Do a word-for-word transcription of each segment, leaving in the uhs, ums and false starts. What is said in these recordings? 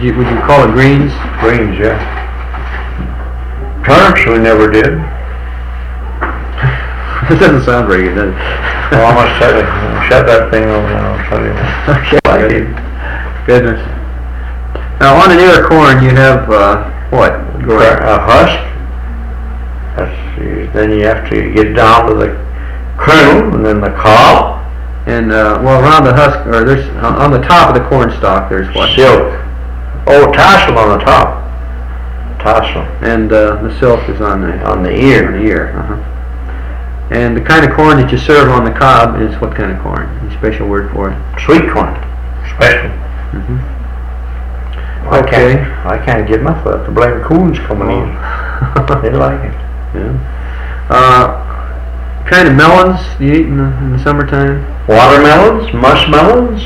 you, would you call it greens? Greens, yeah. Turnips we never did. This doesn't sound very good, does it? Well, I must tell you, shut that thing over and I'll tell you. Okay. Like it. Goodness. Now on an ear of corn you have, uh, what? A husk. That's, then you have to get down to the kernel and then the cob. And, uh, well, around the husk, or there's, on the top of the corn stalk there's what? Silk. Oh, tassel on the top. Tassel. And, uh, the silk is on the... On the ear. On the ear, uh-huh. And the kind of corn that you serve on the cob is what kind of corn? Any special word for it? Sweet corn. Special. Mm-hmm. I Okay. Can't, I can't get enough of it. The blame coons coming in. They like it. Yeah. Uh, kind of melons do you eat in the, in the summertime? Watermelons, muskmelons.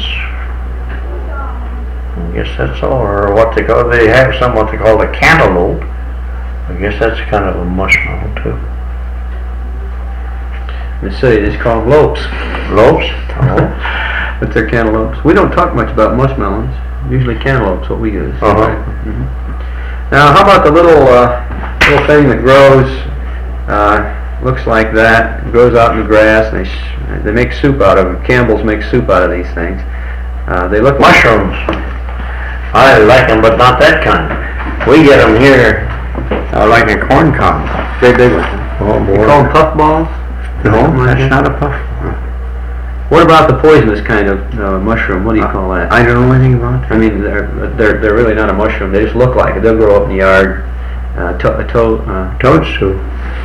I guess that's all. Or what they call, they have some what they call the cantaloupe. I guess that's kind of a muskmelon too. In the city they just call them lopes. Lopes? Oh. But they're cantaloupes. We don't talk much about muskmelons. Usually cantaloupe's what we use. Uh-huh. Right? Mm-hmm. Now how about the little uh, little thing that grows, uh, looks like that, it grows out in the grass, and they, sh they make soup out of it. Campbell's make soup out of these things. Uh, they look mushrooms. I like them, but not that kind. We get them here, uh, like a corn cob. Big, big ones. Oh boy. You call them puff balls? No, like that's that? not a puff. What about the poisonous kind of uh, mushroom? What do you call that? I don't know anything about that. I mean, they're they're they're really not a mushroom. They just look like it. They'll grow up in the yard. Uh, to, a to, uh, Toadstool.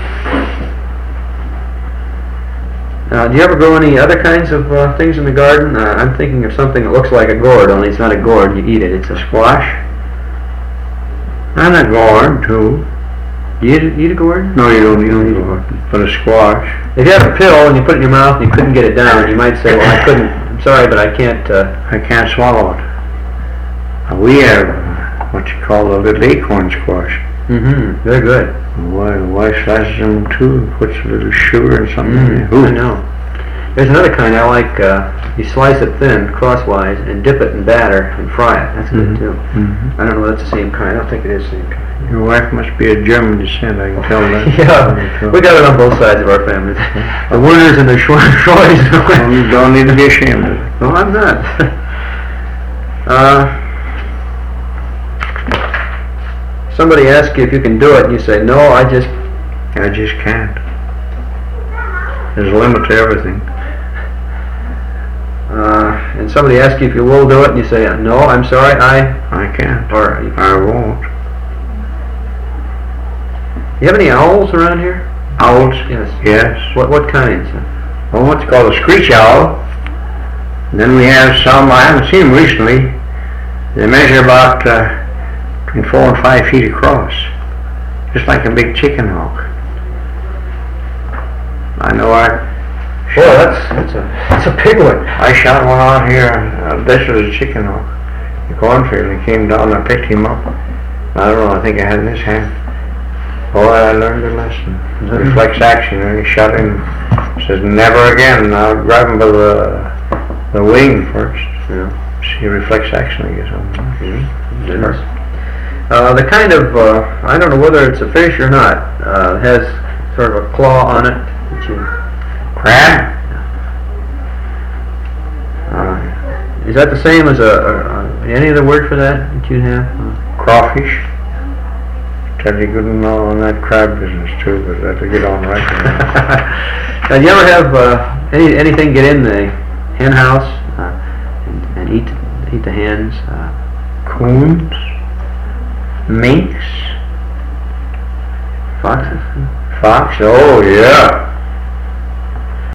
Uh, do you ever grow any other kinds of uh, things in the garden? Uh, I'm thinking of something that looks like a gourd, only it's not a gourd. You eat it. It's a Squash. And a gourd too. You eat, eat a gourd? No, you don't. You don't eat a gourd. But a squash. If you have a pill and you put it in your mouth and you couldn't get it down, you might say, "Well, I couldn't. I'm sorry, but I can't." Uh, I can't swallow it. Uh, we have what you call a little acorn squash. Mm-hmm. They're good. Why, why slices them too? Puts a little sugar and something in Mm, there. I know. There's another kind I like. Uh, you slice it thin, crosswise, and dip it in batter and fry it. That's good Mm-hmm. too. Mm-hmm. I don't know if that's the same kind. I don't think it is the same kind. Your wife must be of German descent, I can tell that. Yeah, we got it on both sides of our family. The Werners and the Schroys. You don't need to be ashamed of it. No, I'm not. uh, somebody asks you if you can do it, and you say, "No, I just, I just can't." There's a limit to everything. Uh, and somebody asks you if you will do it, and you say, "No, I'm sorry, I." I can't. Or you, I won't. you have any owls around here? Owls? Yes. Yes. What what kinds? Well, what's called a screech owl. Then we have some, I haven't seen them recently. They measure about uh, between four and five feet across. Just like a big chicken hawk. I know I... Boy, that's that's a that's a big one. I shot one out here. Uh, this was a chicken hawk. The cornfield. He came down and I picked him up. I don't know, I think I had in his hand. Boy, I learned a lesson. Mm-hmm. Reflex action. And he shot him. Says, never again. I'll grab him by the, the wing first. Yeah. See, reflex action, I guess. Mm-hmm. Goodness. Uh, the kind of, uh, I don't know whether it's a fish or not, uh, has sort of a claw on it. That you, Crab? uh, is that the same as a, a, a any other word for that that you have? Uh, Crawfish? Tell you good and all on that crab business too, but that'll get on right now. Now, do you ever have uh, any anything get in the hen house uh, and, and eat eat the hens? Uh, Coons? Minks? foxes? Fox? Oh, yeah.